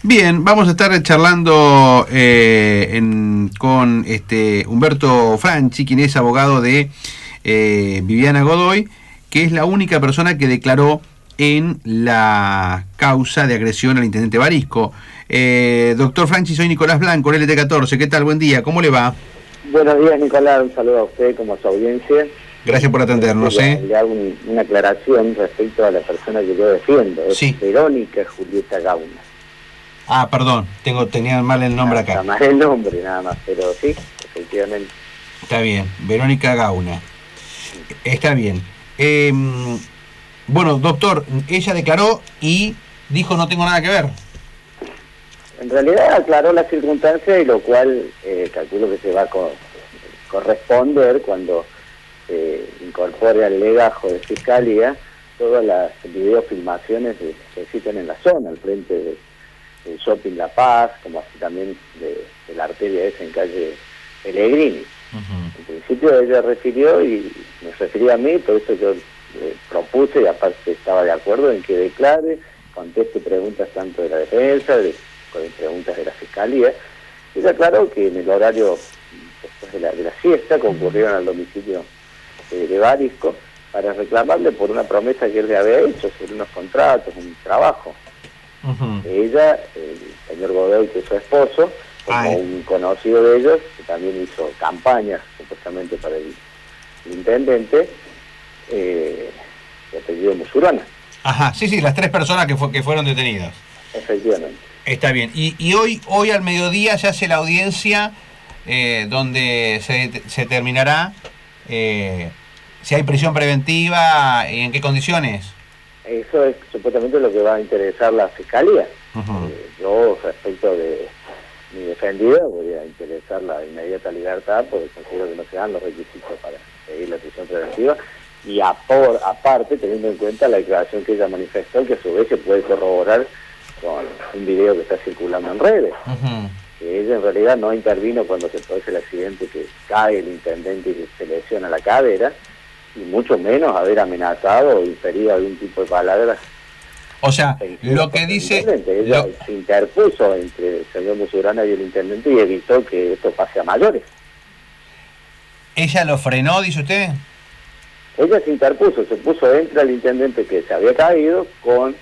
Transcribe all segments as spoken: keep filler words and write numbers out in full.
Bien, vamos a estar charlando eh, en, con este Humberto Franchi, quien es abogado de eh, Viviana Godoy, que es la única persona que declaró en la causa de agresión al intendente Barisco. Eh, doctor Franchi, soy Nicolás Blanco, L T catorce. ¿Qué tal? Buen día, ¿cómo le va? Buenos días, Nicolás. Un saludo a usted como a su audiencia. Gracias por atendernos. Le ¿eh? hago un, una aclaración respecto a la persona que yo defiendo. Es sí. Verónica Julieta Gauna. Ah, perdón, tengo tenía mal el nombre acá. Nada más el nombre, nada más, pero sí, efectivamente. Está bien, Verónica Gauna. Está bien. Eh, bueno, doctor, ella declaró y dijo no tengo nada que ver. En realidad aclaró las circunstancias y lo cual eh, calculo que se va a co corresponder cuando se incorpore al legajo de Fiscalía todas las videofilmaciones que existen en la zona, al frente de el Shopping La Paz, como así también de, de la arteria esa en calle Pellegrini. Uh-huh. En principio ella refirió y me refería a mí, por eso yo eh, propuse y aparte estaba de acuerdo en que declare, conteste preguntas tanto de la defensa, de, de preguntas de la Fiscalía. Y ella aclaró que en el horario después de la, de la siesta concurrieron al domicilio eh, de Barisco para reclamarle por una promesa que él le había hecho sobre unos contratos, un trabajo. Uh-huh. Ella, el señor Godoy, que es su esposo, como Ay. un conocido de ellos, que también hizo campañas supuestamente para el, el intendente, eh, de apellido Musurana. Ajá, sí, sí, las tres personas que, fue, que fueron detenidas. Efectivamente. Está bien. Y, y hoy hoy al mediodía se hace la audiencia eh, donde se, se terminará eh, si hay prisión preventiva y en qué condiciones. Eso es supuestamente lo que va a interesar la Fiscalía. Uh-huh. eh, yo, respecto de mi defendida, voy a interesar la inmediata libertad porque considero que no se dan los requisitos para seguir la prisión preventiva y a por, aparte teniendo en cuenta la declaración que ella manifestó, que a su vez se puede corroborar con un video que está circulando en redes. Uh-huh. Que ella en realidad no intervino cuando se produce el accidente que cae el intendente y se lesiona la cadera, y mucho menos haber amenazado o inferido algún tipo de palabras. O sea, lo que dice... Ella lo... se interpuso entre el señor Musurana y el intendente y evitó que esto pase a mayores. ¿Ella lo frenó, dice usted? Ella se interpuso, se puso entre el intendente que se había caído con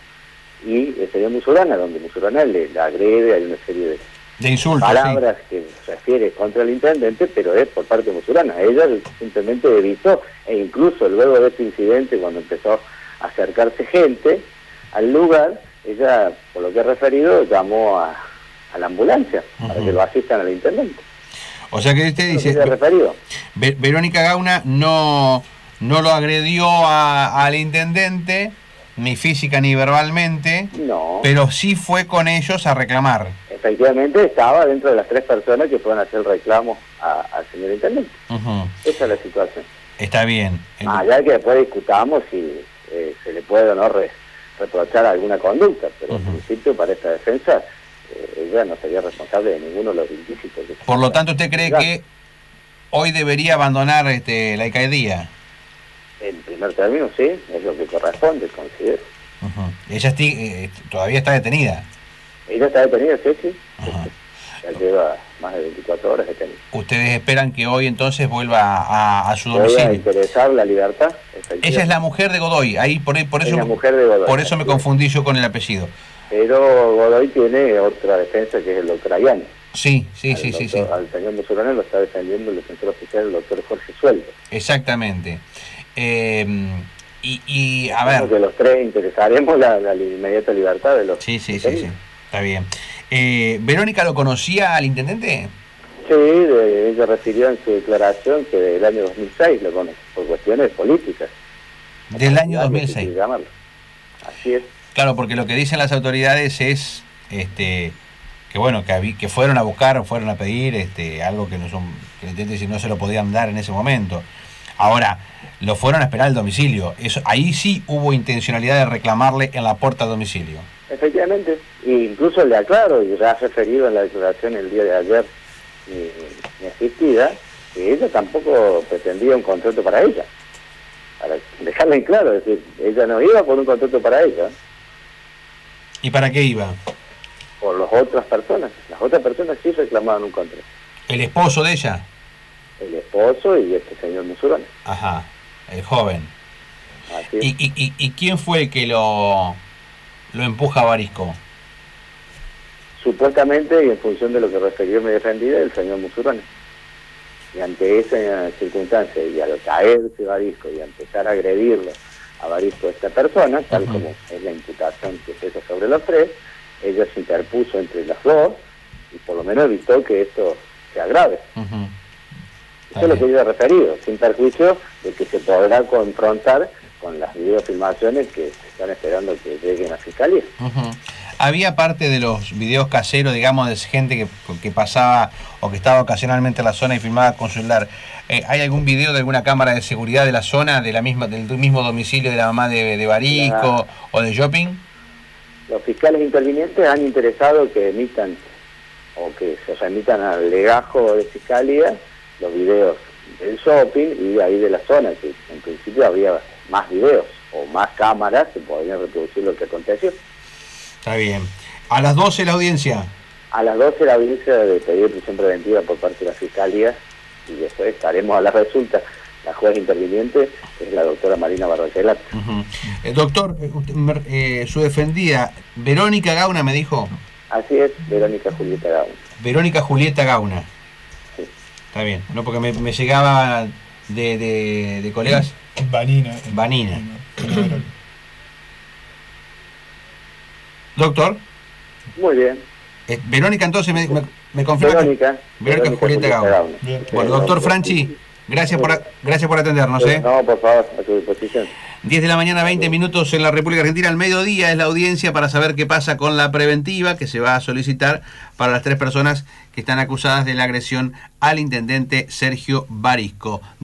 y el señor Musurana, donde Musurana le, le agrede, hay una serie de... de insultos, palabras sí. que refiere contra el intendente, pero es por parte de Musurana. Ella simplemente evitó, e incluso luego de este incidente, cuando empezó a acercarse gente al lugar, ella, por lo que he referido, llamó a, a la ambulancia uh-huh. para que lo asistan al intendente. O sea que usted dice, ¿Qué referido? Ver, Verónica Gauna no, no lo agredió a, al intendente, ni física ni verbalmente, no. pero sí fue con ellos a reclamar. Efectivamente estaba dentro de las tres personas que pueden hacer el reclamo a, al señor intendente. Uh-huh. Esa es la situación. Está bien. Más allá de que después discutamos si eh, se le puede o no re, reprochar alguna conducta, pero uh-huh. en principio para esta defensa eh, ella no sería responsable de ninguno de los ilícitos. Por lo tanto, ¿usted cree que hoy debería abandonar este, la alcaldía? En primer término, sí, es lo que corresponde, considero. Uh-huh. Ella esti- eh, todavía está detenida. Ella está detenida, sí, sí. Uh-huh. Ya lleva más de veinticuatro horas detenida. ¿Ustedes esperan que hoy entonces vuelva a, a su domicilio? Voy a interesar la libertad. Ella es la mujer de Godoy, ahí por, por eso, es la mujer de Godoy, por eso me confundí yo con el apellido. Pero Godoy tiene otra defensa que es el doctor Ayani. Sí, sí, al sí, doctor, sí, sí. Al señor Musurana lo está defendiendo el defensor oficial, el doctor Jorge Sueldo. Exactamente. Eh, y, y a ver... ver... que los tres interesaremos la, la inmediata libertad de los... Sí, sí, sí, sí, está bien. Eh, ¿Verónica lo conocía al intendente? Sí, de, ella refirió en su declaración que del año dos mil seis lo conoce, por cuestiones políticas. Del año dos mil seis. Llamarlo. Así es. Claro, porque lo que dicen las autoridades es este que bueno, que, habí, que fueron a buscar, fueron a pedir este algo que no son, que el intendente no se lo podían dar en ese momento. Ahora, lo fueron a esperar al domicilio. Eso, ahí sí hubo intencionalidad de reclamarle en la puerta al domicilio. Efectivamente. E incluso le aclaro, y ya ha referido en la declaración el día de ayer mi, mi asistida, que ella tampoco pretendía un contrato para ella. Para dejarla en claro, es decir, ella no iba por un contrato para ella. ¿Y para qué iba? Por los otras personas. Las otras personas sí reclamaban un contrato. ¿El esposo de ella? El esposo y este señor Musurone. Ajá, el joven. Así es. ¿Y, y, y, y quién fue el que lo, lo empuja a Barisco? Supuestamente, y en función de lo que refirió mi defendida, el señor Musurone. Y ante esa circunstancia, y al caerse Barisco y a empezar a agredirlo a Barisco esta persona, tal uh-huh. como es la imputación que pesa sobre los tres, ella se interpuso entre los dos y por lo menos evitó que esto se agrave. Uh-huh. Eso es lo que yo he referido, sin perjuicio de que se podrá confrontar con las videofilmaciones que se están esperando que lleguen a Fiscalía. Uh-huh. Había parte de los videos caseros, digamos, de gente que, que pasaba o que estaba ocasionalmente en la zona y filmaba con celular. Eh, ¿Hay algún video de alguna cámara de seguridad de la zona, de la misma, del mismo domicilio de la mamá de, de Barisco la, o de Shopping? Los fiscales intervinientes han interesado que emitan o que se remitan al legajo de Fiscalía los videos del Shopping y ahí de la zona, que en principio había más videos o más cámaras que podrían reproducir lo que aconteció. Está bien. ¿A las doce la audiencia? A las doce la audiencia de pedido de prisión preventiva por parte de la Fiscalía y después estaremos a la resulta. La juez interviniente es la doctora Marina Barrachela. Uh-huh. eh, doctor, eh, su defendida, Verónica Gauna me dijo. Así es, Verónica Julieta Gauna. Verónica Julieta Gauna. Sí. Está bien, no porque me, me llegaba de, de, de colegas. Vanina. Vanina. Doctor. Muy bien. Eh, Verónica, entonces, me, me, me confirma. Verónica. Que... Verónica Julieta Gauna. Bueno, doctor Franchi, gracias por, gracias por atendernos. ¿eh? No, por favor, a tu disposición. diez de la mañana, veinte minutos en la República Argentina. Al mediodía es la audiencia para saber qué pasa con la preventiva que se va a solicitar para las tres personas que están acusadas de la agresión al intendente Sergio Barisco.